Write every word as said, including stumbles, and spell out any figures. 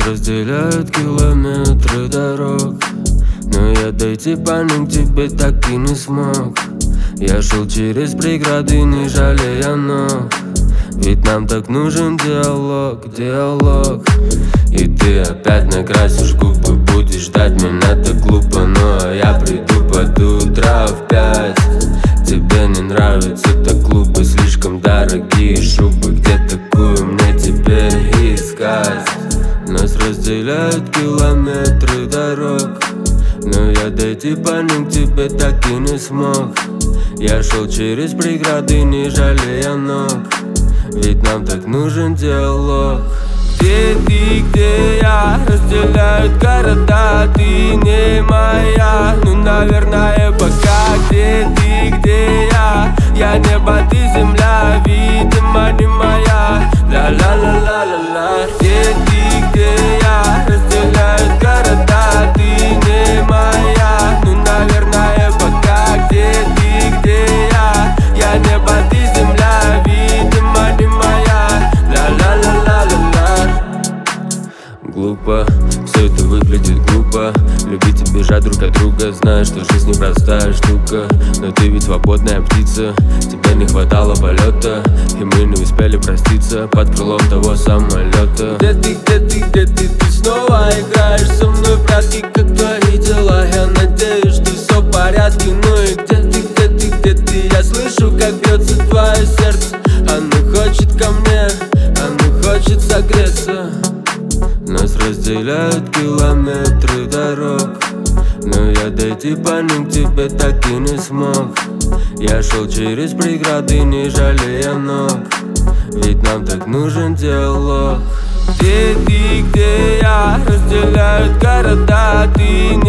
разделяют километры дорог, но я дойти по ним к тебе так и не смог. Я шел через преграды, не жалея ног, ведь нам так нужен диалог, диалог. И ты опять накрасишь губы, будешь ждать меня так глупо. Но я приду под утро в пять. Тебе не нравится так глупо, слишком дорогие шубы. Где такую мне теперь искать? Нас разделяют километры дорог, но я дойти по ним к тебе так и не смог. Я шел через преграды, не жалея ног, ведь нам так нужен диалог. Где ты, где я? Разделяют города, ты не моя. Ну, наверное, пока. Где ты, где я? Я небо, ты земля, видимо, не моя. Ла-ла-ла-ла-ла-ла. Где ты, где я? Разделяют города, ты не моя. Ну, наверное, пока. Где ты, где я? Я небо, ты земля, видимо, не моя. Ла-ла-ла-ла-ла-ла. Глупо, все это выглядит глупо. Любить и бежать друг от друга, зная, что жизнь непростая штука. Но ты ведь свободная птица, тебе не хватало полета, и мы не успели проститься под крылом того самолета. Где ты, где ты, где ты, ты снова играешь со мной в прятки, как твои дела? Я надеюсь, что все в порядке. Ну и где ты, где ты, где ты? Я слышу, как бьется твое сердце. Оно хочет ко мне, оно хочет согреться. Нас разделяют километры дорог, но я дойти по ним к тебе так и не смог. Я шел через преграды, не жалея ног, ведь нам так нужен диалог. Где ты, где я? Разделяют города, ты